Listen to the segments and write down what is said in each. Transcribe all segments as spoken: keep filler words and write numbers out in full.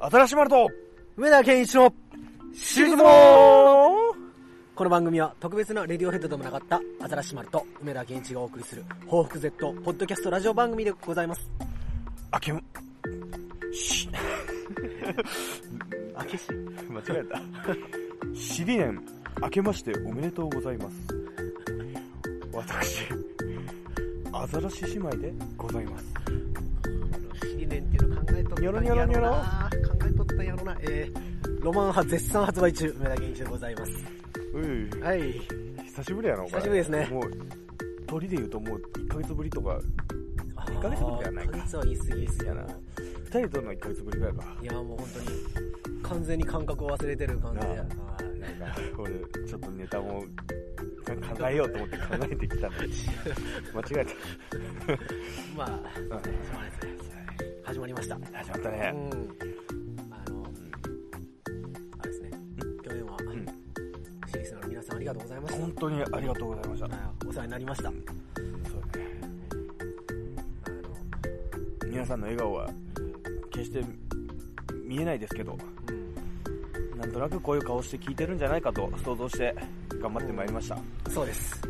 新しまると梅田健一のシリーズもこの番組は特別なレディオヘッドでもなかった新しまると梅田健一がお送りする報復 Z ポッドキャストラジオ番組でございます。 あけむしあけし間違えたしりねん明けましておめでとうございます。私アザラシ姉妹でございます。 しりねんっていうの考えとったんやろな。 ニョロニョロニョロ考えとったんやろな。えー、ロマン派絶賛発売中梅田健一でございます。 ういはい、 久しぶりやな。 久しぶりですね。 もう鳥で言うともういっかげつぶりとか。いっかげつぶりじゃないか。 いっかげつは言い過ぎですやな。ふたりで撮るのはいっかげつぶりぐらいか。 いやもう本当に完全に感覚を忘れてる感じで、 なんか俺ちょっとネタも考えようと思って考えてきたのに間違えたまあ、うん、しょうがないですね。始まりました。 始まったね。 うん、あの、うん、あれですね、去年は、うん、シリーズの皆さんありがとうございました。 本当にありがとうございました。 お世話になりました。そうね、 あの皆さんの笑顔は決して見えないですけど、うん、なんとなくこういう顔して聞いてるんじゃないかと想像して頑張ってまいりました。 うん、そうです、うん、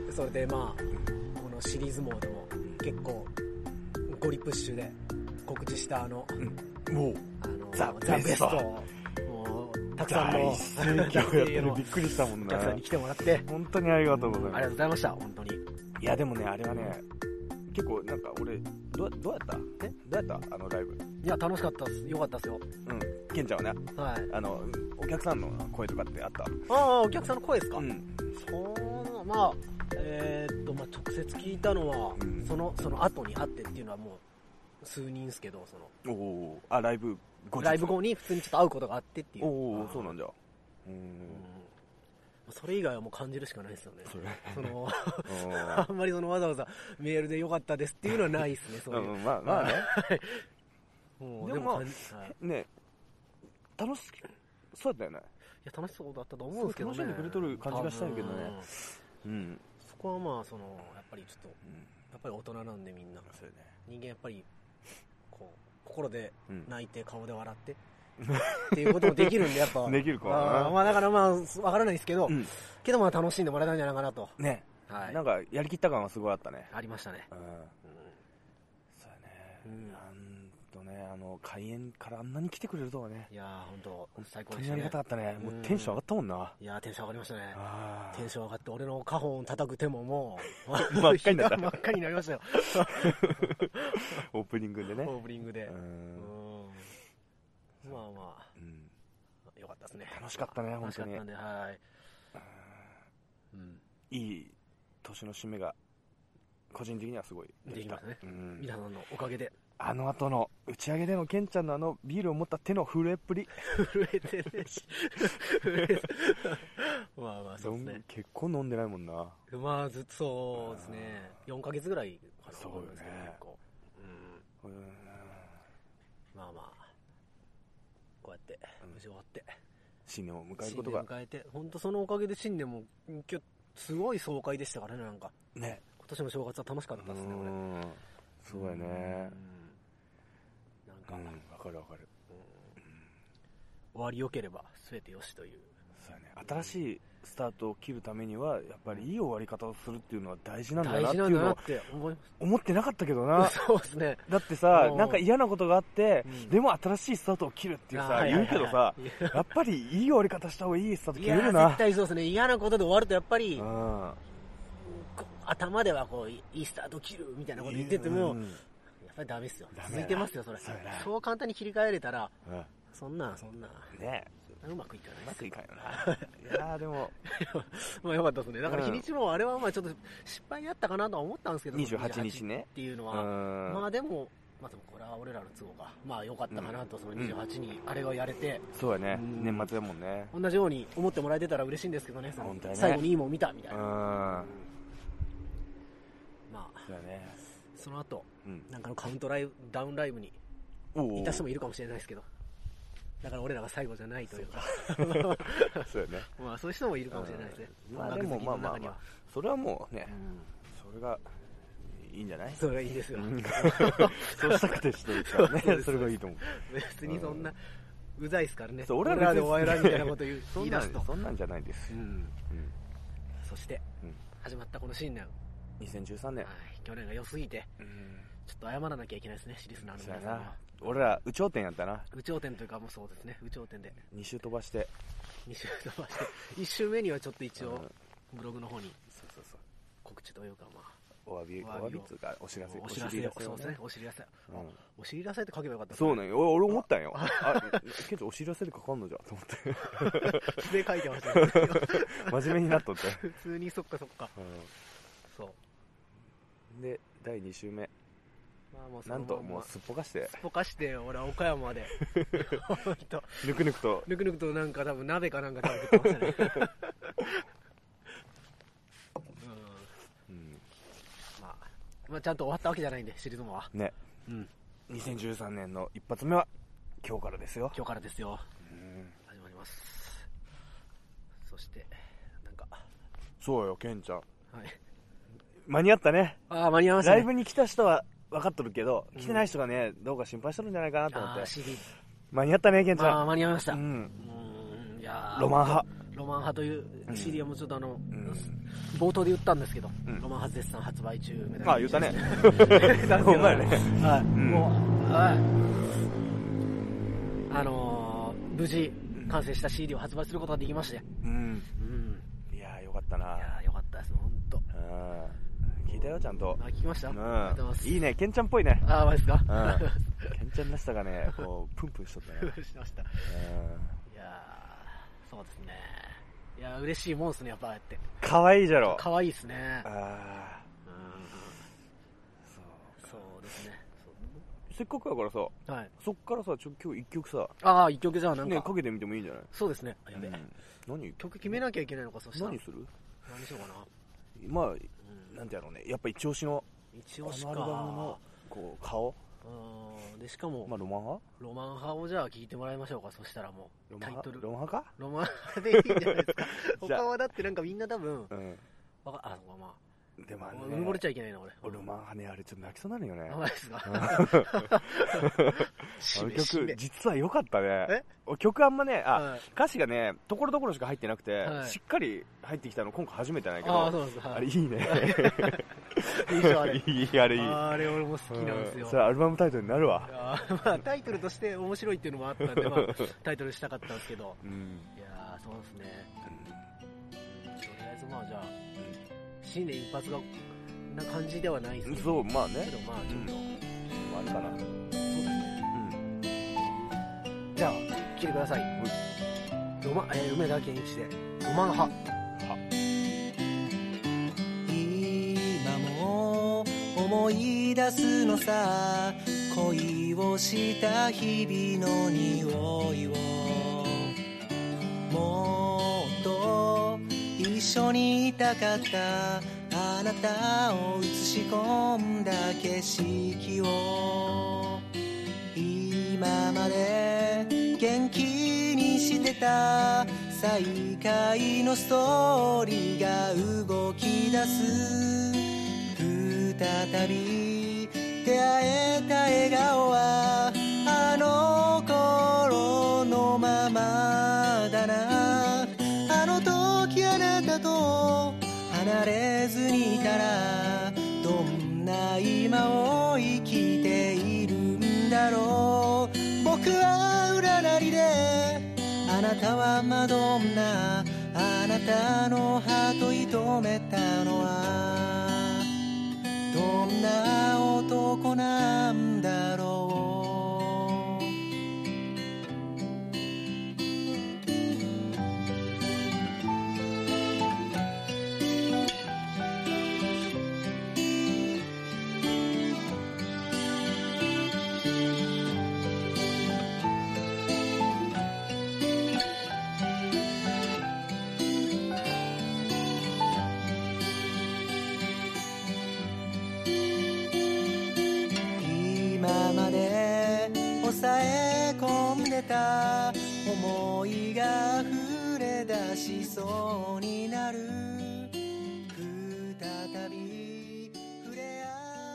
それでまあ、うん、このシリーズモードも結構ゴリプッシュで告知したあの、 うん、もうあのザ・ベストもうたくさんの大盛況やってびっくりしたもんね。 お客さんに来てもらって本当にありがとうございます。 ありがとうございました。本当に。 いやでもね、あれはね、結構なんか俺どうどうやったえどうやったあのライブ。 いや楽しかったです。よかったですよ。 うんケンちゃんはね、 はい、 あのお客さんの声とかってあった？ ああお客さんの声ですか。うん、そうまあえー、っとまあ直接聞いたのは、うん、そのその後に会ってっていうのはもう数人ですけど、そのおおあライブ後ライブ後に普通にちょっと会うことがあってっていう。 おおそうなんじゃ。うん、 それ以外はもう感じるしかないですよね。 それそのあんまりそのわざわざメールでよかったですっていうのはないですね。そういう、 うん、まあまあねもうでも、まあ、 はい、 ね楽しそうだったよね。 いや楽しそうだったと思うんですけどね。 楽しんでくれとる感じがしたんやけどね。うん、 そこはまあそのやっぱりちょっと、うん、やっぱり大人なんでみんな、 そうね、 人間やっぱりこう心で泣いて顔で笑って、うん、っていうこともできるんでやっぱできるかな。あまあだからまあわからないですけど、うん、けどまあ楽しんでもらえたんじゃないかなとね、はい、なんかやりきった感はすごいあったね。 ありましたね。うん、うん、 そうやね。うん、なんとねあの開演からあんなに来てくれるとはね。 いやー本当最高でしたね。本当にありがたかったね。もうテンション上がったもんな。 いやーテンション上がりましたね。テンション上がって俺のカホン叩く手ももう真っ赤になった。 真っ赤になりましたよ。 オープニングでね。 オープニングで。うんまあまあ、うん、 よかったですね。 楽しかったね、本当に。 楽しかったんで、はい。 うん、いい年の締めが個人的にはすごいできましたね。うん、皆さんのおかげで。 あの後の打ち上げでのケンちゃんのあのビールを持った手の震えっぷり。 震えてねし。まあまあそうですね。 結構飲んでないもんな。 まあずっとそうですね。よんかげつぐらいかな。 そうよね。 うん。まあまあ。こうやって無事終わって、うん、 新年を迎えることが新年迎えて本当そのおかげで新年も今日すごい爽快でしたからね。なんかね今年の正月は楽しかったですね。これそうやね。 なんかわ、 うん、かるわかる、うん、 終わり良ければ全てよしという。 そうやね。新しいスタートを切るためにはやっぱりいい終わり方をするっていうのは大事なんだなっていうのを思ってなかったけどな。 そうですね。 だってさなんか嫌なことがあって、うん、でも新しいスタートを切るっていうさ言うけどさやっぱりいい終わり方した方がいいスタート切れるな。 いや絶対そうですね。嫌なことで終わるとやっぱり、うん、頭ではこういいスタートを切るみたいなこと言ってても、うん、やっぱりダメですよ。続いてますよそれ。そう、そう簡単に切り替えれたら、うん、そんなそんなねうまくいかない。 うまくいかないよな。いやでもまあよかったですね。だから日にちもあれはまあちょっと失敗やったかなとは思ったんですけど、 にじゅうはちにちねっていうのはまあでもまあでもこれは俺らの都合がまあ良かったかなと。そのにじゅうはちにあれがやれて、 そうやね、年末だもんね。 同じように思ってもらえてたら嬉しいんですけどね。 本当にね最後にいいもん見たみたいな。 まあそうやね。 その後なんかのカウントライブダウンライブにいた人もいるかもしれないですけど、だから俺らが最後じゃないというかそうよね。 まあそういう人もいるかもしれないですね。 まあでもまあまあまあそれはもうね、うん、それがいいんじゃない？ それがいいですよ、うん、 そうしたくてしてるからね。 そ, それがいいと思う。 別にそんな、うん、うざいっすからね。 俺らでお前らみたいなこと言う言い出すとそんなんじゃないです、うんうん、 そして、うん、始まったこの新年にせんじゅうさんねん、 はい、去年が良すぎて、うん、ちょっと謝らなきゃいけないですね、シリスナーの皆さんは。 俺ら有頂天やったな。 有頂天というかもうそうですね、有頂天でに週飛ばしてに週飛ばしていっ週目にはちょっと一応ブログの方にそうそうそう告知というか、まあお詫びお詫びつうかお知らせお知らせそうですね、お知らせ、うん、お知らせって書けばよかった。 そうね、俺俺思ったんよ。あ、ケンちゃんお知らせで書かんのじゃと思って素で書いてましたね真面目になっとって普通にそっかそっか、うん、そうでだいに週目、 まあ、もうなんともうすっぽかしてすっぽかして俺は岡山で本当ぬくぬくとぬくぬくとなんか多分鍋かなんか食べてましたねまあ、ちゃんと終わったわけじゃないんで、シリーズもはね、うん、にせんじゅうさんねんの一発目は今日からですよ。 今日からですよ、うん、始まります。そしてなんかそうよ、ケンちゃん、はい、 間に合ったね。 ああ、間に合いましたね。 ライブに来た人は分かっとるけど、来てない人がね、どうか心配してるんじゃないかなと思って、間に合ったね、ケンちゃん。 ああ、間に合いました、うん、うん、いやロマン派ロマン派という シーディー もちょっとあの、うん、冒頭で言ったんですけど、うん、ロマン派絶賛発売中みたいな。 ああ、言ったねほんまやね、 はい、うん、もう、はい、あのー、無事完成した シーディー を発売することができまして、うん、 うん、いやーよかったな。 いやーよかったです、本当。 聞いたよ、ちゃんと。 あ、聞きました、うん、 ありがとうございます。いいね、ケンちゃんっぽいね。 ああ、マジですか、 うん、ケンちゃんらしさがね、こうプンプンしとったねしました。いやー、そうですね。いやー、嬉しいもんですね、やっぱああやって可愛いじゃろ。 可愛いですね。ああ、うん、 そうそうですね。 せっかくやからさ、はい、そっからさ、ちょ今日一曲さ、 ああ、一曲じゃあなんかね、かけてみてもいいんじゃない？ そうですね。やべ、うん、 何曲決めなきゃいけないのか。そしたら何する？ 何しようかな。 まあ、うん、なんてやろうね、やっぱ一押しの一押しか、 あのアルバムのこう顔、 うん、でしかも、 まあ、ロマン派ロマン派をじゃあ聞いてもらいましょうか。そしたらもうタイトルロマン派か、 ロマン派でいいんじゃないですか他はだってなんかみんな多分、うん、わかあまあでもね、 埋もれちゃいけないな俺。 俺ロマン派ね、あれちょっと泣きそうなのよね。 あ、マジですかあの曲実は良かったね。曲あんまね、あ、はい、歌詞がねところどころしか入ってなくて、はい、しっかり入ってきたの今回初めてないけど、 あ, そうです、はい、 あれいいねいいでしょあれ。 いい、あれいい。 あれ俺も好きなんですよ、 うん、それアルバムタイトルになるわ。 あ、まあ、タイトルとして面白いっていうのもあったんで、まあ、タイトルしたかったんですけど、うん、いやそうですね、うん、とりあえずまあじゃあ、うん、新年一発がな感じではないですけど、 そう、まあね、 けどまあちょっと、うん、 あるかな。そうですね、 うん、じゃあ聞いてください、うん、ロマ、えー、梅田健一でロマン派。 今も思い出すのさ、恋をした日々の匂いを、もっと一緒にいたかった、あなたを映し込んだ景色を、今まで元気にしてた再会のストーリーが動き出す、再び出会えた笑顔はあの頃のままだな、あの時あなたと離れずにいたらどんな今を生きているんだろう、僕は裏なりであなたはマドンナ、あなたのハート射止めたのはどんな男なんだろう。今まで抑え込んでた思いが溢れ出しそうになる、再び触れ合う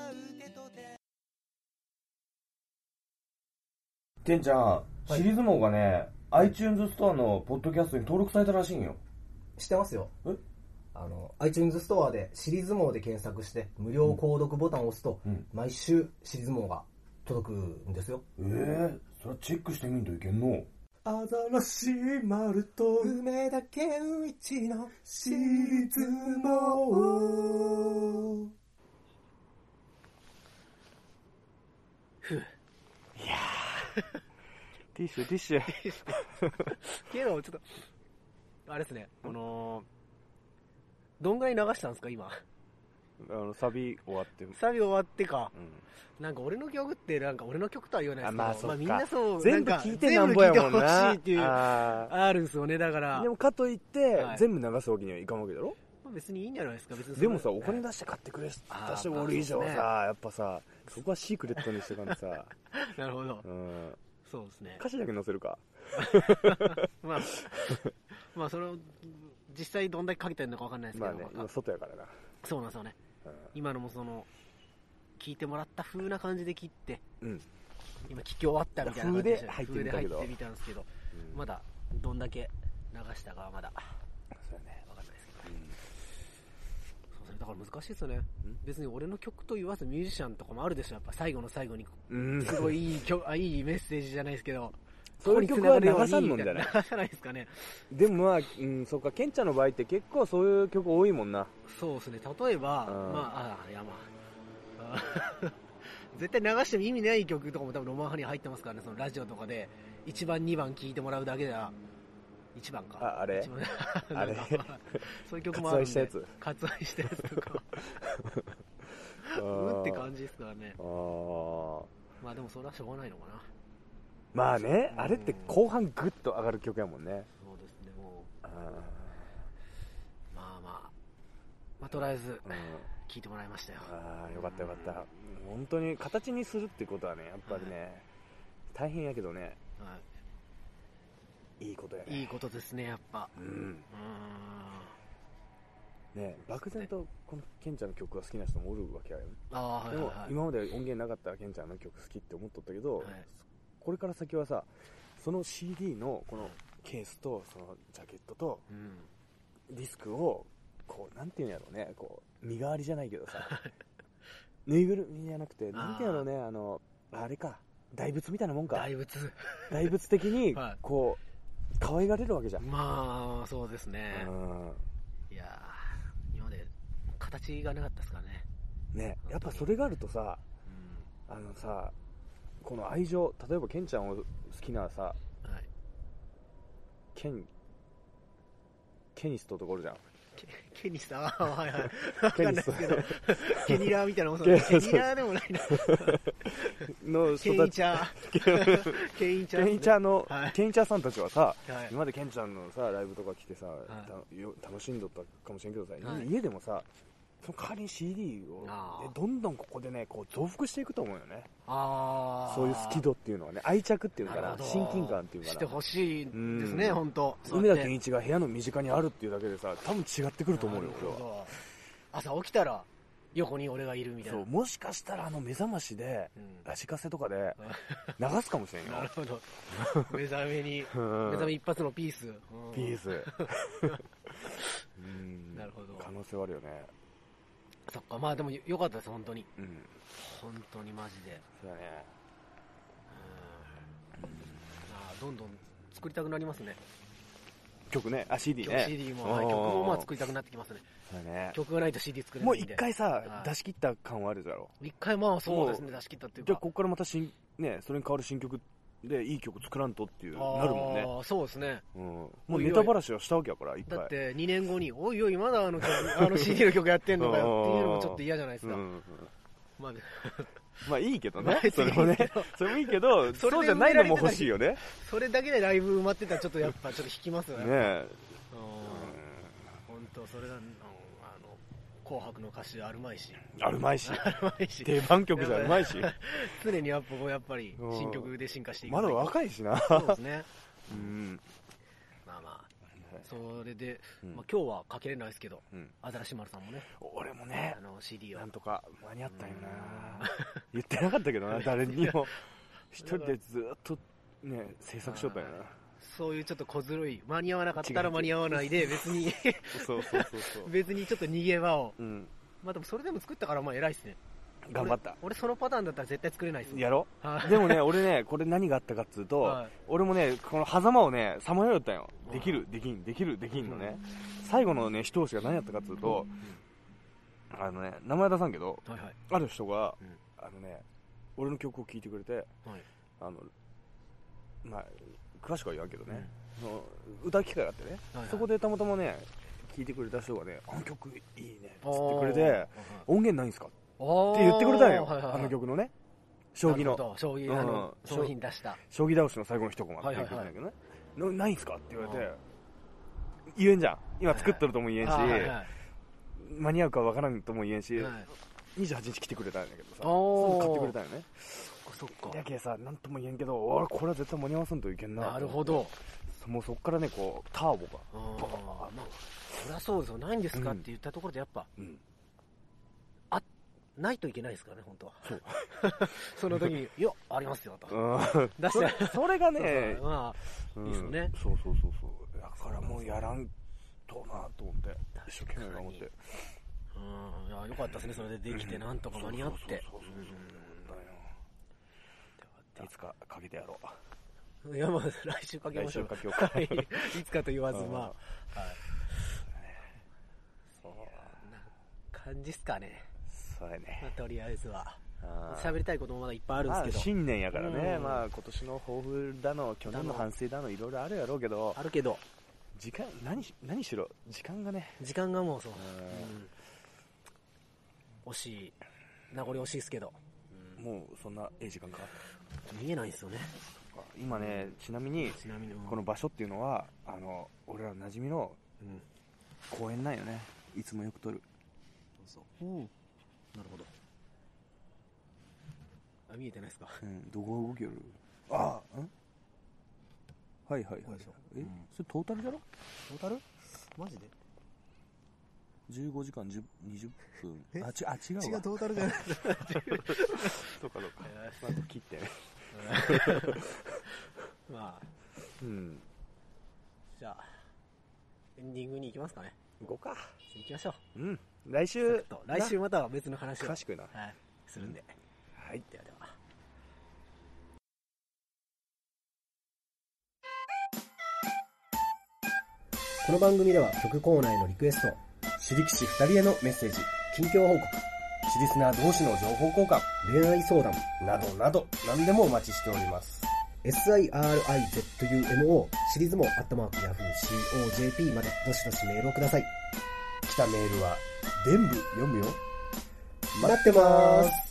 ケンちゃん、はい、シリーズ網がね、iTunes ストアのポッドキャストに登録されたらしいんよ。 知ってますよ。えあの iTunes ストアでシリーズ網で検索して無料購読ボタンを押すと、うん、毎週シリーズ網が届くんですよ。 えー、それはチェックしてみんといけんの。 アザラシ丸と梅田健一のシリーズ網。 ふう。いやーティッシュティッシュけどちょっとあれですね、このどんぐらい流したんですか今。 あのサビ終わってサビ終わってか、うん、なんか俺の曲ってなんか俺の曲とは言わないですけど、 あ、まあ、そうか、 まあ、みんなそう全部聞いてなんぼやもんな、 全部聞いてほしいっていうあるんですよね。だからでもかといって、はい、全部流すわけにはいかんわけだろ。 別にいいんじゃないですか。別にでもさ、お金出して買ってくれた人がおる以上さ、やっぱさ、そこはシークレットにしてかんでさなるほど、 うん、 そうですね。 歌詞だけ載せるかまあまあそれを実際どんだけかけてるのか分かんないですけど、 まあね、今外やからな。 そうなんですよね、うん、今のもその聞いてもらった風な感じで切って、うん、今聞き終わったみたいな感じで風で入ってみたんですけど、うん、まだどんだけ流したかはまだそうやね、分かんないですけど、うん、そうですね。だから難しいですよね。別に俺の曲と言わずミュージシャンとかもあるでしょ。やっぱ最後の最後にすごいいい曲あいいメッセージじゃないですけど、 そういう曲は流さんのんじゃない？ 流さないですかね。 でもまあ、うん、そうか、ケンちゃんの場合って結構そういう曲多いもんな。 そうですね。例えば、うん、まあ、あ、いやまあ、絶対流しても意味ない曲とかも多分ロマン派に入ってますからね。そのラジオとかでいちばんにばん聴いてもらうだけではいちばんか。 あ、あれあれそういう曲もあるんで。 割したやつ。 割愛したやつとか。うんって感じですからね。あまあでもそれはしょうがないのかな。 まあね、あれって後半グッと上がる曲やもんね。 そうですね、もう。あまあまあ、まあとりあえず、聞いてもらいましたよ。 ああ、よかったよかった。本当に形にするってことはね、やっぱりね、はい、大変やけどね、はい、いいことやね。 いいことですね、やっぱ。うん。うんね、漠然とこのケンちゃんの曲が好きな人もおるわけやよね。 あ、はいはいはい、 でも今まで音源なかったらケンちゃんの曲好きって思っとったけど、はい、これから先はさ、その シーディー のこのケースとそのジャケットとディスクをこうなんていうんやろうね、こう身代わりじゃないけどさぬいぐるみじゃなくてなんていうんやろうね、あのあれか、大仏みたいなもんか。 大仏大仏的にこう可愛がれるわけじゃん。 まあそうですね。うん、いや今まで形がなかったですからね。 ね、やっぱそれがあるとさ、うん、あのさ、この愛情、例えばケンちゃんを好きなさ、はい、ケンケニストとかおるじゃん。 ケ, ケニスト、ああはいはい。わかんないですけど、ケニラーみたいなもん。ケニラーでもないな。 のケンイチャー、ケンイチャー、 ケンイチャーの、はい、ケンイチャーさんたちはさ、はい、今までケンちゃんのさライブとか来てさ、はい、楽しんどったかもしれんけどさ、はい、家でもさ。その代わりに シーディー をどんどんここでねこう増幅していくと思うよね。あそういう好き度っていうのはね、愛着っていうから親近感っていうからしてほしいですね。本当梅田健一が部屋の身近にあるっていうだけでさ、多分違ってくると思うよ。俺は朝起きたら横に俺がいるみたいな。 そう、もしかしたらあの目覚ましで、うん、ラジカセとかで流すかもしれんよ。 なるほど。目覚めに、うん、目覚め一発のピース、うん、 ピースうんなるほど、可能性はあるよね。 そっか、まあでも良かったです本当に、うん、本当にマジで。 そうだね。 うん、あどんどん作りたくなりますね。 曲ね、あ シーディー ね。 シーディー も、はい、曲もまあ作りたくなってきますね。 そうだね。 曲がないと シーディー 作れないんで。 もう一回さ、出し切った感はあるだろ。 一回まあそうですね、出し切ったっていうか。 じゃあここからまた新ね、それに変わる新曲でいい曲作らんとっていうなるもんね。 ああそうですね、うん、 もうネタばらしはしたわけやから一回。 だってにねんごにおいおいまだあの曲あの シーディー の曲やってんのかよっていうのもちょっと嫌じゃないですか。うんうん、まあ、ね、 まあいいけどねそれもねそれもいいけどそうじゃないのも欲しいよね。 それだけでライブ埋まってたらちょっとやっぱちょっと引きますよね。ねえ、本当それが紅白の歌詞あるまいしあるまいし定番曲じゃあるまいし常にやっぱやっぱり新曲で進化していく。 まだ若いしな。 そうですね。うん、まあまあそれで、うんまあ、今日はかけれないですけど、うん、アザラシ丸さんもね、 俺もねあの シーディー をなんとか間に合ったんよな。言ってなかったけどな誰にも一人でずっとね制作しよったんやな。 そういうちょっと小ずるい、間に合わなかったら間に合わないで別にそうそうそうそう別にちょっと逃げ場を、 うん、 まあでもそれでも作ったからまあ偉いっすね。 頑張った。 俺, 俺そのパターンだったら絶対作れないっす。 やろでもね俺ねこれ何があったかっつうと、はい、俺もねこの狭間をねさまよったんよ。できるできんできるできんのね、うん、最後のね一押しが何やったかっつうと、うん、あのね名前出さんけど、はいはい、ある人が、うん、あのね俺の曲を聴いてくれて、はい、あのまあ詳しくは言わんけどね、うん、の歌う機会があってね、はいはい、そこでたまたまね聴いてくれた人がねあの曲いいねっつってくれて音源ないんすかって言ってくれたんよ、はいはいはい、あの曲のね将棋の将棋、うん、あの商品出した将棋倒しの最後の一コマって言ってたんだけどね、はいはい、ないんすかって言われて言えんじゃん今作ってるとも言えんし、はいはいはい、間に合うかわからんとも言えんし、はい、にじゅうはちにち来てくれたんだけどさそれ買ってくれたんよね。 そっかだけどさなんとも言えんけど俺これは絶対間に合わせんといけんな。 なるほど。 もうそっからねこうターボがあ、まあ、そりゃそうですよ。ないんですかって言ったところでやっぱ、うん、あないといけないですからね本当は。そうその時にいやありますよと出してそれがねまあいいですよね、 うん、そうそうそうそうだからもうやらんとなと思って一生懸命頑張って、 うん、いやよかったですねそれでできてなんとか間に合って。 いつかかけてやろう。いやまあ来週かけましょう。 来週かけようかいつかと言わずまあ、はい、 そうな感じっすかね。 そうやね、 まあ、とりあえずは喋りたいこともまだいっぱいあるんですけど、 まあ、新年やからね、うん、まあ今年の抱負だの去年の反省だのいろいろあるやろうけどあるけど時間何し何しろ時間がね時間がもうそう、うん、惜しい名残惜しいですけど、 うん、もうそんなええ時間か見えないんですよね今ね。ちなみにちなみにこの場所っていうのはあの俺ら馴染みの公園なんよね。いつもよく撮る。 そうそう、うん、なるほど。あ見えてないですか、 うん、どこ動きよる。ああんはいはいはい、え、うん、それトータルだろ。 トータルマジでじゅうごじかんにじゅっぷん。あ、ちあ違うわ。 違うトータルじゃないそうかそうか。まあ、切ってね。 まあ、 うん。 じゃあエンディングに行きますかね。 行こうか。 行きましょう。うん。来週来週または別の話を詳しくな、 はい、するんで、 うん、はい。 ではでは。 この番組では曲コーナーへのリクエスト、シリキシふたりへのメッセージ、近況報告、シリスナー同士の情報交換、恋愛相談などなど何でもお待ちしております。sirizumo シリズモアットマークヤフー シーオージェーピー までどしどしメールをください。来たメールは全部読むよ。待ってまーす。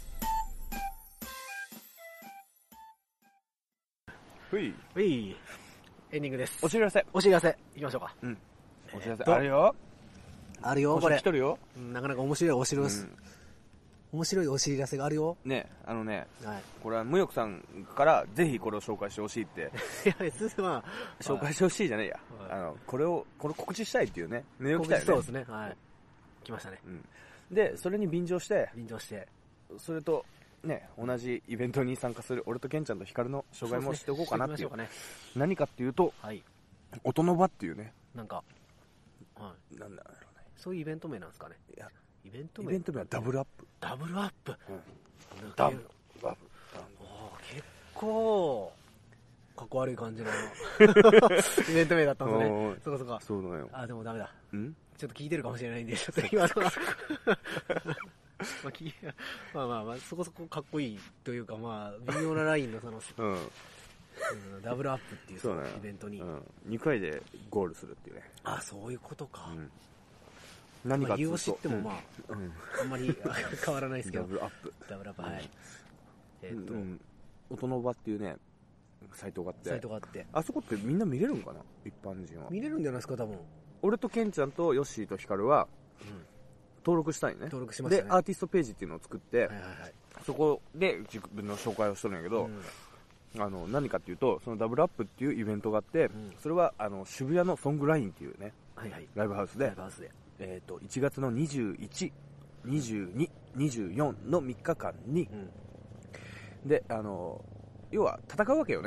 ふいふいエンディングです。 お知らせお知らせいきましょうか。 うん。お知らせあるよ。 あるよこれ。 来とるよ。 なかなか面白いお知らせ、うん、面白いお知らせがあるよ。 ねあのね、 はい、 これは無欲さんからぜひこれを紹介してほしいって。 いや別にまあ紹介してほしいじゃねえや。はい、あのこれをこれ告知したいっていうね。メール来たよね。 そうですね。はい。来ましたね。 うん。でそれに便乗して便乗してそれと。ね、同じイベントに参加する俺とケンちゃんとヒカルの紹介もしておこうかなっていう。 ね、 何かっていうと、 はい、 音の場っていうね。 なんか、 はい、なんだろうね。 そういうイベント名なんですかね。 いや、 イベント名。 イベント名はダブルアップ。 ダブルアップ。 うん、ダブルアップ。 結構かっこ悪い感じのイベント名だったんですね。そうかそうか。 そうだよ。 あでもダメだ。 ん？ ちょっと聞いてるかもしれないんでちょっと今のは。まあ、まあまあまあそこそこかっこいいというかまあ微妙なラインのその、うんうん、ダブルアップっていうそのイベントに、うん、 にかいでゴールするっていうね。 あそういうことか、うん、 何か理由を知ってもまあ、うん、あんまり変わらないですけどダブルアップダブルアップはい、うん、えー、っと、うん、 音の場っていうねサイトがあってサイトがあってあそこってみんな見れるんかな一般人は。 見れるんじゃないですか多分。 俺とケンちゃんとヨッシーとヒカルは、うん登録したいね。 登録しましたね。 でアーティストページっていうのを作って、 はいはいはい、 そこで自分の紹介をしてるんやけど、うん、あの何かっていうとそのダブルアップっていうイベントがあって、うん、それはあの渋谷のソングラインっていうね、 はいはい、 ライブハウスで、 ライブハウスでえー、といちがつのにじゅういち、にじゅうに、にじゅうよんのみっかかんに、うん、であの要は戦うわけよね。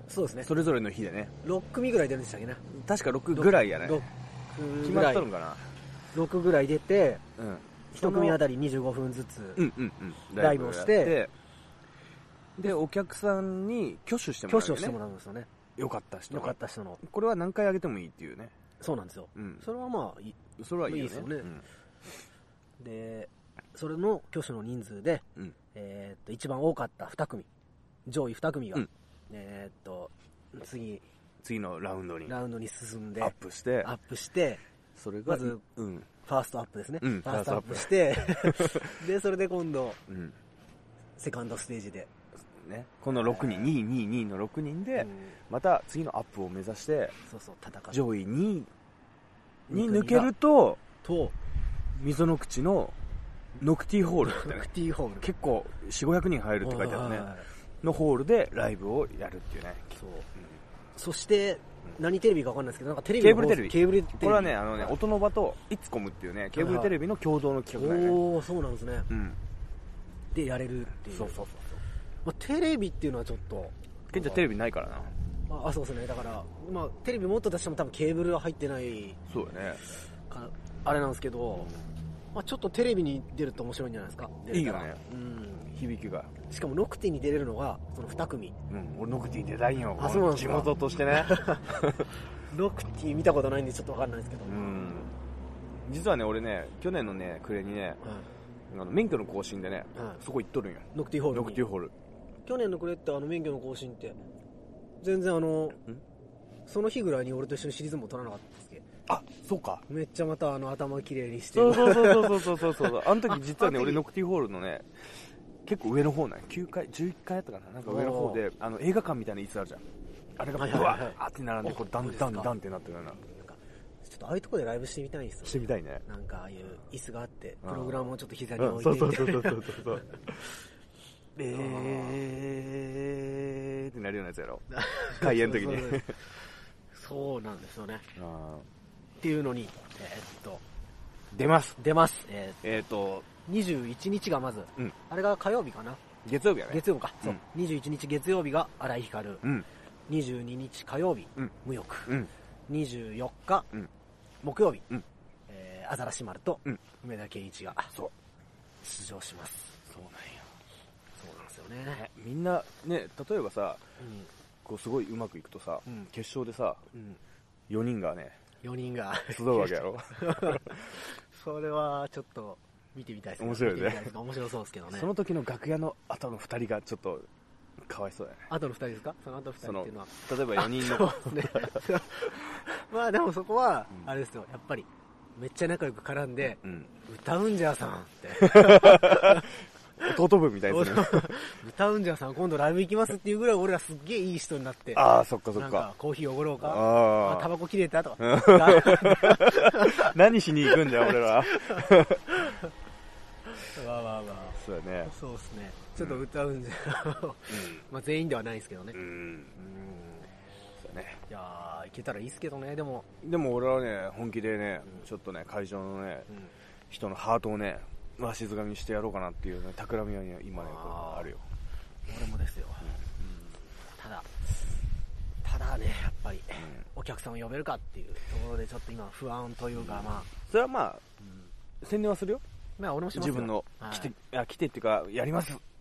そうですね。 それぞれの日でね。 ろっくみぐらい出るんでしたっけね。 確かろくぐらいやね。 ろく決まったのかな。 ろくぐらい出て、 うん。 いち組あたりにじゅうごふんずつ、 うんうんうん。 ライブをして、 で、お客さんに挙手してもらう、ね。 挙手をしてもらうんですよね。 よかった人。 よかった人の。 これは何回あげてもいいっていうね。 そうなんですよ。うん、それはまあいい。 それはいいよね。 いいですよね。うん、で、それの挙手の人数で、うん、えー、っと、一番多かったに組、上位に組が、うん、えー、っと、次、 次のラウンドに。 ラウンドに進んで、 アップして、 アップして、 それが、 まず、 うん、 ファーストアップですね。 うん、 ファーストアップして、で、それで今度、うん、セカンドステージで、 ね、このろくにん、にい、にい、にいのろくにんで、うん、また次のアップを目指して、 そうそう戦う上位にいに抜けると、 と、 溝の口のノクティホールって、ね、 ノクティホール。 結構、よん、ごひゃくにん入るって書いてあるね。のホールでライブをやるっていうね。 そう。うん、そして、何テレビかわかんないですけど、なんかテレビケーブルテレビ。 ケーブルテレビ。 これはね、あのね、音の場とイッツコムっていうね、ケーブルテレビの共同の企画だよね。 おー、そうなんですね。 うん。 で、やれるっていう。 そうそうそう。 まあ、テレビっていうのはちょっと。 ケンちゃんテレビないからな。 あ、そうですね。だから、まあ、テレビ持ってたとしても多分ケーブルは入ってない。 そうだね。 かあれなんですけど、まあ、ちょっとテレビに出ると面白いんじゃないですか。 いいよね。うん。響きが。 しかもノクティに出れるのがそのに組。 うん、俺ノクティ出たいんよ。 あ、そうなんですか。 地元としてね。 ノクティ見たことないんでちょっとわかんないですけど。 うん。実はね、俺ね、去年のね、暮れにね、うん、あの免許の更新でね、うん、そこ行っとるんよ。 ノクティホール。 ノクティホール。 去年の暮れってあの免許の更新って全然あのその日ぐらいに俺と一緒にシリーズも取らなかったっすけど。 あ、そうか。 めっちゃまたあの頭きれいにして。 そうそうそうそうそうそうそう。あの時実はね、俺ノクティホールのね、結構上の方なんきゅうかい、じゅういっかいやったかな、なんか上の方で、あの映画館みたいな椅子あるじゃん。あれがブワーって並んで、こうダンダンダンってなってるような。ちょっとああいうとこでライブしてみたいんですよ。 してみたいね。 なんかああいう椅子があって、プログラムをちょっと膝に置いてみたいな。そうそうそうそうそう。 えーってなるようなやつやろ。開演の時に。 そうなんですよね。っていうのに、えー、っと、 出ます。 出ます。 えー、えー、っと、 にじゅういちにちがまず、うん、あれが火曜日かな。 月曜日やね。 月曜日か。そう。にじゅういちにち月曜日が新井光。うん。にじゅうににち火曜日、うん、無欲。うん。にじゅうよっか、うん、木曜日、うん、えー、アザラシ丸と、うん、梅田健一が、そう。出場します。 そうなんや。 そうなんですよね。 みんな、ね、例えばさ、うん、こうすごいうまくいくとさ、うん、決勝でさ、うん、よにんがね、 よにんが集うわけやろ。 それはちょっと見てみたいですね。 面白いね。 面白そうですけどね。 その時の楽屋の後のふたりがちょっとかわいそうだよね。 後のふたりですか？その後のふたりっていうのは。 例えばよにんの。 そうですね。まあでもそこは、あれですよ、やっぱり、めっちゃ仲良く絡んで、うん、歌うんじゃさんって。 弟分みたいな、ね。 歌うんじゃさん今度ライブ行きますっていうぐらい俺らすっげえいい人になって。 ああ、そっかそっか。 なんかコーヒーおごろうか。ああ。タバコ切れたとか。 何しに行くんだよ、俺ら。 まあまあまあ。 そうだね。 そうですね。ちょっと歌うんじゃ、うん、まあ全員ではないですけどね。うん。うん。 そうだね。 いやー、行けたらいいですけどね、でも。 でも俺はね、本気でね、うん、ちょっとね、会場のね、うん、人のハートをね、わしづかみにしてやろうかなっていうね、企みは今ね、あるよ。 俺もですよ。うん、ただ、ただね、やっぱり、うん、お客さんを呼べるかっていうところでちょっと今不安というか、うん、まあ。 それはまあ、うん、宣伝はするよ。 まあ俺もしますよ。 自分の、来て、はい、いや来てっていうか、やります。うん。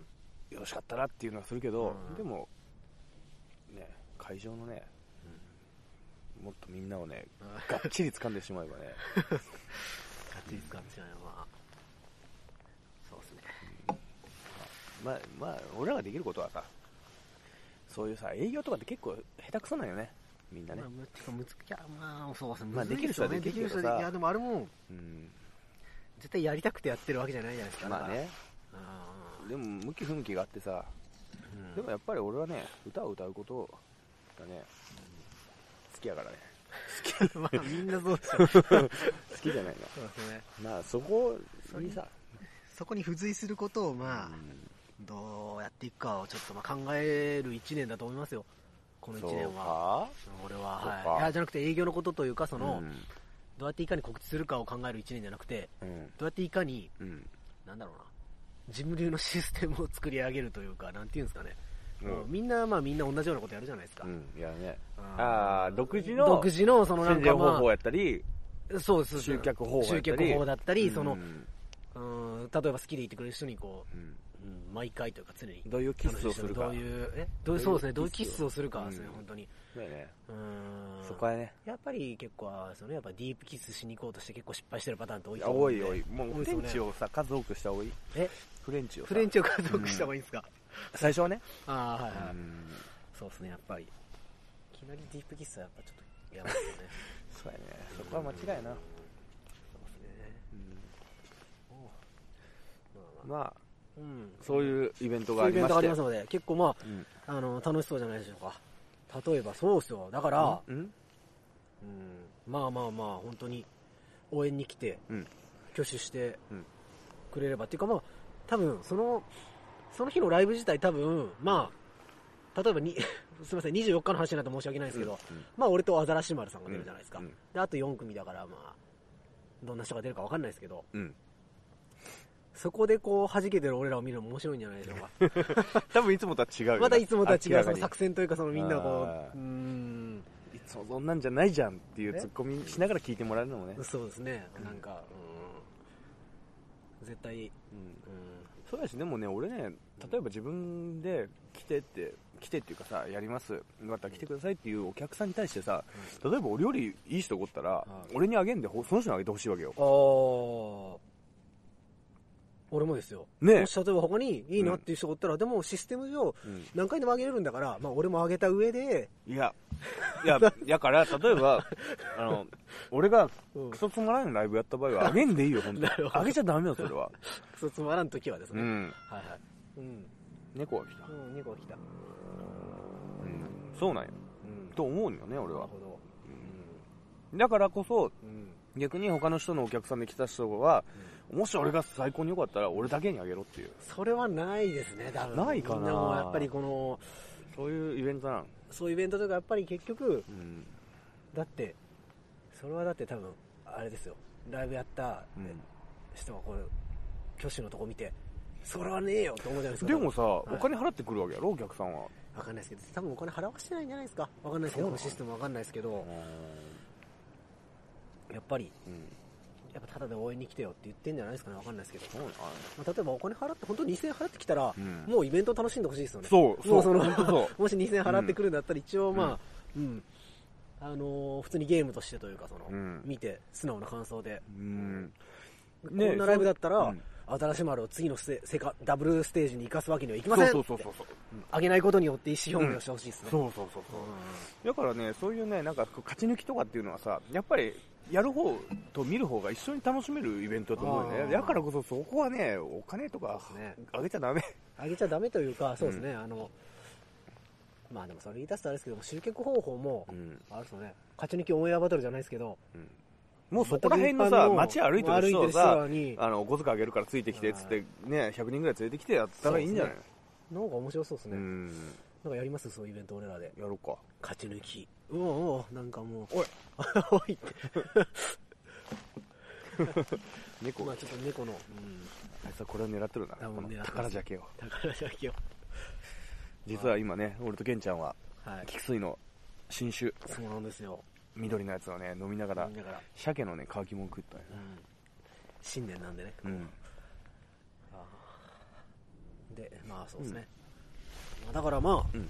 よろしかったらっていうのはするけど、うん、でも、ね、会場のね、うん、もっとみんなをね、がっちり掴んでしまえばね。 がっちり掴んでしまえば、まあ。そうですね。 うん、まあ、まあ、俺らができることはさ、そういうさ、営業とかって結構下手くそなんよね。みんなね。 まあ、てかむつきゃ、まあ、そうですね。 まあ、できる人はできるけどさ。 いや、でもあれも、うん、絶対やりたくてやってるわけじゃないじゃないですか。 まあね。あでも、向き不向きがあってさ、うん、でもやっぱり俺はね、歌を歌うことがね、うん、好きやからね。 好きまあみんなそうですよ。 好きじゃないな。 そうですね。 まあそこにさ、 そこに付随することをまあ、うん、どうやっていくかをちょっとまあ考える一年だと思いますよ。この一年は。俺は、はい。いやじゃなくて営業のことというかその、うん、どうやっていかに告知するかを考える一年じゃなくて、うん、どうやっていかに、うん、なんだろうな、ジム流のシステムを作り上げるというか、なんていうんですかね。 うん、みんなまあみんな同じようなことやるじゃないですか。 うん、いやね。ああ、独自の独自のそのなんかまあ方法やったり、 そうです。 集客方法集客法だったり、その、 うん、 例えば好きで言ってくれる人にこう、うんうん、毎回というか常にどういうキスをするか、 どういうえどうそうですね、どういうキスをするかですね、うん、本当に。 そうね。 うん、 そこはね。 やっぱり結構そのやっぱディープキスしに行こうとして結構失敗してるパターンって多いと思うで。 ん多い多い。もうフレンチをさ数多くした方がいい。 え？ フレンチをフレンチを数多くした方がいいんですか？ うん、最初はね。 ああはいはい。そうですね、やっぱりいきなりディープキスはやっぱちょっとやばいですよね。 そうやね。そこは間違いな。そうですね。うん、まあ。うん、そういうイベントがありまして、そういうイベントがありますので結構まあ、うん、あの楽しそうじゃないでしょうか。例えばそうですよ、だから、うんうん、まあまあまあ本当に応援に来て、うん、挙手してくれればっていうか、まあ多分そのその日のライブ自体多分まあ例えばにすみませんにじゅうよっかの話になって申し訳ないんですけど、うんうん、まあ俺とアザラシマルさんが出るじゃないですか、うんうん、であとよん組だからまあどんな人が出るか分かんないですけど、うん、そこでこう弾けてる俺らを見るのも面白いんじゃないでしょうか。 多分いつもとは違うよ、ね、 またいつもとは違うその作戦というかそのみんなこう、うーんいつもそんなんじゃないじゃんっていうツッコミしながら聞いてもらえるのもね。 そうですね、なんか、うん、絶対、うんうん、 そうだし、でもね俺ね例えば自分で来てって来てっていうかさやりますよかったら来てくださいっていうお客さんに対してさ、うん、例えば俺よりいい人がおったら、うん、俺にあげんでその人にあげてほしいわけよ。 ああ俺もですよ、ね、もし例えば他にいいなっていう人がおったら、うん、でもシステム上何回でもあげれるんだから、まあ、俺もあげた上でいやいややから例えばあの俺がクソつまらんライブやった場合はあげんでいいよ本当にあげちゃダメよそれは。 クソつまらん時はですね、うん、はいはい、 うん、猫が来た、 うん、猫が来た、うん、 そうなんよ、うん、と思うのよね俺は。なるほど、うん、だからこそ、うん、逆に他の人のお客さんで来た人は、うん、もし俺が最高に良かったら俺だけにあげろっていう。 それはないですね多分。 ないかな。 みんなもやっぱりこのそういうイベントなんそういうイベントとかやっぱり結局、うん、だってそれはだって多分あれですよ、ライブやった人がこれ挙手のとこ見てそれはねえよって思うじゃないですか。 でもさ、はい、お金払ってくるわけやろお客さんは。 分かんないですけど多分お金払わしてないんじゃないですか。分かんないですけどこのシステム分かんないですけどやっぱり、うん、やっぱタダで応援に来てよって言ってんじゃないですかね。分かんないですけど、まあ、例えばお金払って本当ににせんえん払ってきたら、うん、もうイベント楽しんでほしいですよね。 そうそうそのもしにせんえん払ってくるんだったら一応まあ、うんうんあのー、普通にゲームとしてというかその、うん、見て素直な感想で、うんね、こんなライブだったら、うん、新し丸を次のセカダブルステージに生かすわけにはいきませんってそうそうそうそう、 うん、上げないことによって意思表明をしてほしいですね、 うん、そうそうそうそう、うん、だからねそういうねなんか勝ち抜きとかっていうのはさやっぱりやる方と見る方が一緒に楽しめるイベントだと思うよね。だからこそそこはねお金とかあげちゃダメあげちゃダメというかそうですね、うん、あのまあでもそれ言い出すとあれですけども集客方法も、うん、あれですよね勝ち抜きオンエアバトルじゃないですけど、うんもうそこら辺のさ街歩いてる人をさあのお小遣いあげるからついてきてっつってねひゃくにんぐらい連れてきてやったらいいんじゃないの、ね、なんか面白そうですね。うんなんかやりますそういうイベント俺らでやろうか。 勝ち抜きうおうなんかもうおいおいって猫まあちょっと猫の、うん、 あいつはこれを狙ってるなこの宝ジャケを宝ジャケを実は今ね俺とケンちゃんは菊水の新酒そうなんですよ緑のやつをね飲みながら鮭のね乾きもん食ったよ、うん、 新年なんでね、うん、あでまあそうですね、うん、だからまあ、うんうん、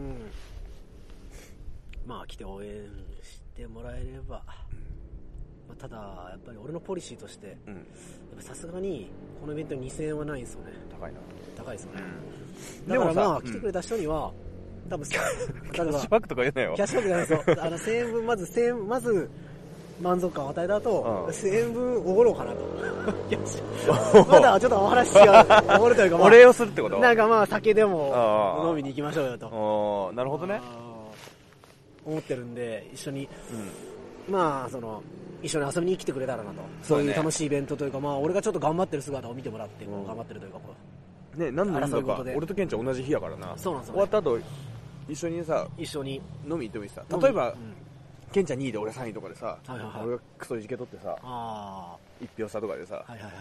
まあ来て応援してもらえれば、まあ、ただやっぱり俺のポリシーとしてさすがにこのイベントににせんえんはないんですよね。 高いな高いですよね、うん、だからまあ来てくれた人には、多分キャッシュバックとか言うなよ。 キャッシュバックじゃないですよ。あのせんえんぶんまずせんえんまず満足感を与えた後、うん、せんえんぶんおごろうかなと。まだちょっとお話しよう。おごるというか、まあ、 お礼をするってこと？ なんかまあ酒でも飲みに行きましょうよと。なるほどね。 思ってるんで一緒に、うん、まあその一緒に遊びに来てくれたらなと。そういう楽しいイベントというか、まあ俺がちょっと頑張ってる姿を見てもらって、うん、頑張ってるというかこう。 ね、何の意味か俺とケンちゃん同じ日やからな。 そうなんですよ、ね、 終わった後一緒にさ一緒に飲み行ってもいいさ。例えば、うん、ケンちゃんにいで俺さんいとかでさ、はいはいはい、俺がクソいじけとってさあ一票差とかでさ、はいはいはい、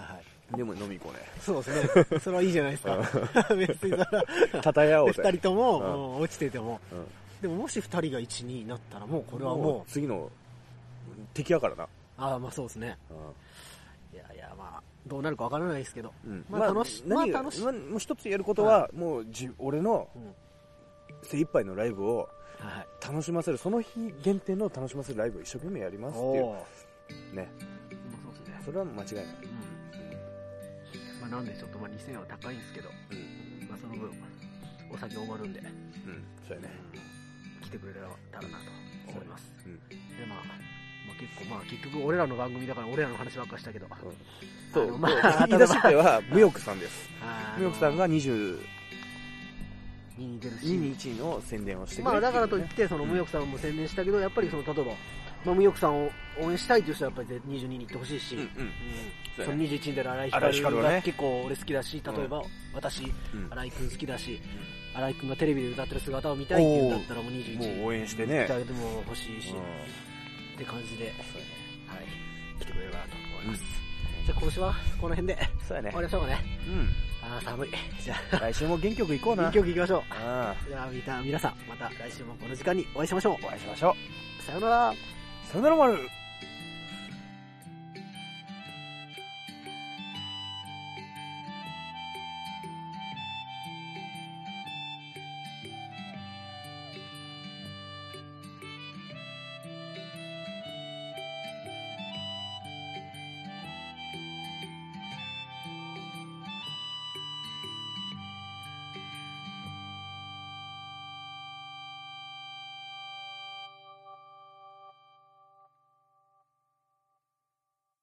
でも飲み行こうね。 そうですね。それはいいじゃないですか。別にそれたたえ合おうぜ。 二人とも、 うんうん、落ちてても、 うん、 でももし二人がいち、にになったらもうこれはもう次の敵やからな。 ああ、まあそうですね。 うんいやいや、まあどうなるかわからないですけど、 うん、 まあ楽し、まあ、 まあ、 楽しまあ、もう一つやることは、はい、もうじ俺のうん精一杯のライブをはい楽しませる、その日限定の楽しませるライブを一生懸命やりますっていうね。 まあそうですね。 それは間違いない。 うんまあ、なんでちょっとまあにせんえんは高いんですけど、 うんまあ、その分お酒おごるんで、 うんそうやね、 来てくれたらなと思います、 うん、 でまあ、まあ、結構まあ結局俺らの番組だから俺らの話ばっかしたけど、うん、 そうまあ言い出しっぺは無欲さんです。無欲さんがにじゅうにに出るしににいちの宣伝をしてくれる、 まあだからといってその無欲さんも宣伝したけど、やっぱりその例えば、まあ、無欲さんを応援したいという人はやっぱりにじゅうにに行ってほしいし、うんうんうん、そのにじゅういちに出る荒井光が結構俺好きだし、例えば私、うん、荒井くん好きだし、うん、荒井くんがテレビで歌ってる姿を見たいっていうんだったらもうにじゅういちもう応援してね来てあげても欲しいし、うん、って感じで、はい、来てくれればなと思います、うん、じゃあ今週はこの辺でそうやね終わりましょうかね。 うんあー寒い。じゃあ来週も元気よく行こうな。 元気よく行きましょう。 あじゃあみた皆さんまた来週もこの時間にお会いしましょう。 お会いしましょう。さよなら。 さよならまる。